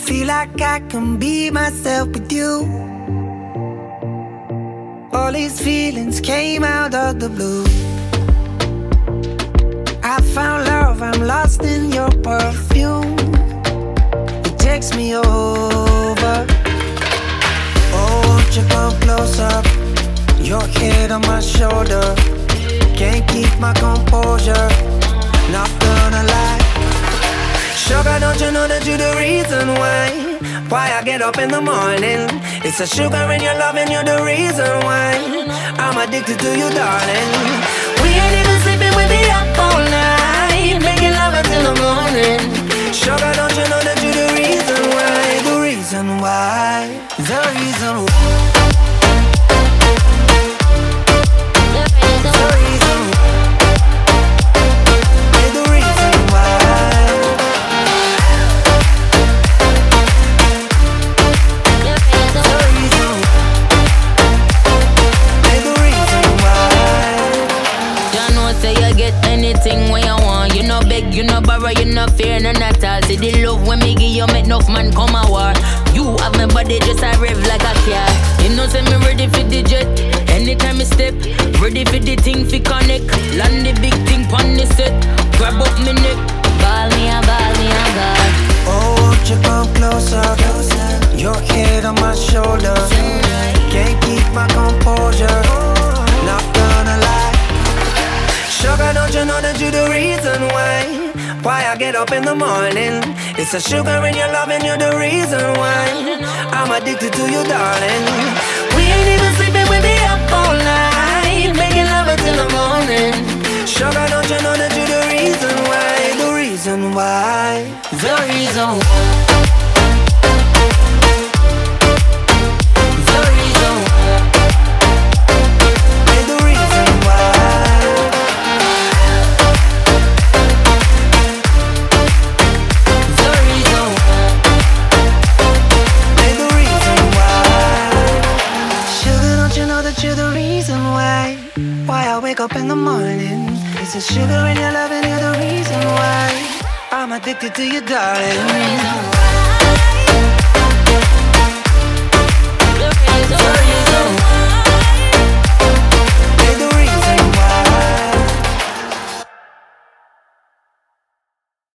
feel like I can be myself with you. All these feelings came out of the blue. I found love, I'm lost in your perfume. It takes me over. Oh, won't you come closer? Your head on my shoulder. Can't keep my composure. Not gonna lie. Sugar, don't you know that you're the reason why I get up in the morning? It's the sugar in your love and you're the reason why I'm addicted to you, darling. We ain't even sleeping, we be up all night, making love until the morning. Sugar, don't you know that you're the reason why? The reason why. The reason why. The reason why. Anything when you want, you no beg, you no borrow, you no fear, none at all. See the love when me give you, make enough man come a war. You have my body just a rev like a car. You know say me ready for the jet. Anytime me step, ready for the thing fi connect. Land the big thing pon the set, grab up me neck. Ball me a God. Oh, won't you come closer? Your head on my shoulder. Can't keep my composure. Not gonna lie. Sugar, don't you know that you're the reason why I get up in the morning? It's the sugar in your love and you're the reason why I'm addicted to you, darling. We ain't even sleeping, we be up all night, making love until the morning. Sugar, don't you know that you're the reason why? The reason why. The reason why. Wake up in the morning. It's the sugar in your love and you're the reason why I'm addicted to you, darling.